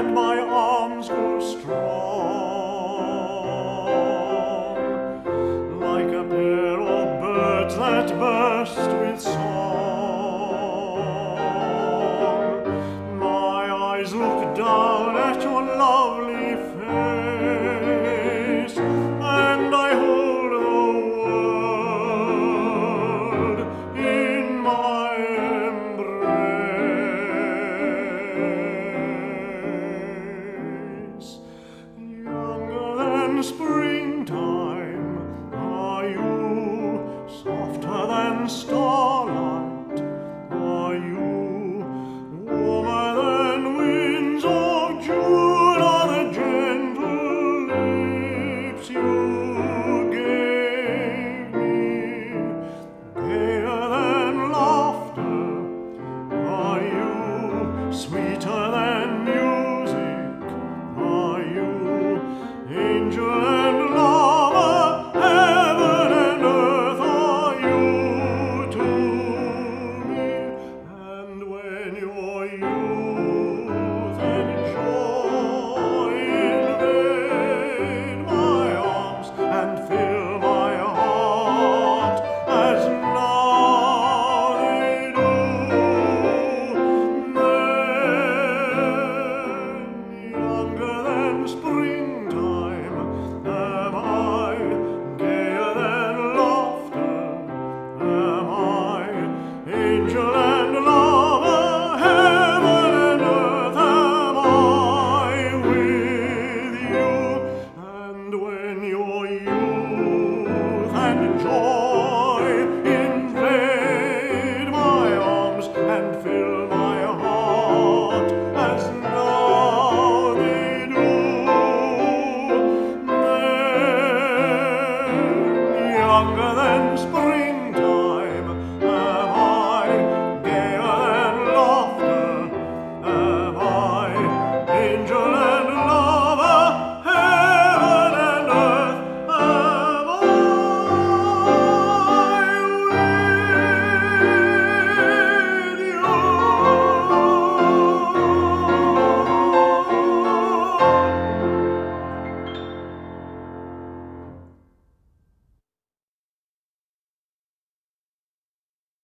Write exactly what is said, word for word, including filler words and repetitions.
and my arms grow strong, like a pair of birds that burst with song. My eyes look down at your lovely face, and I hold the world in my embrace. Younger than spring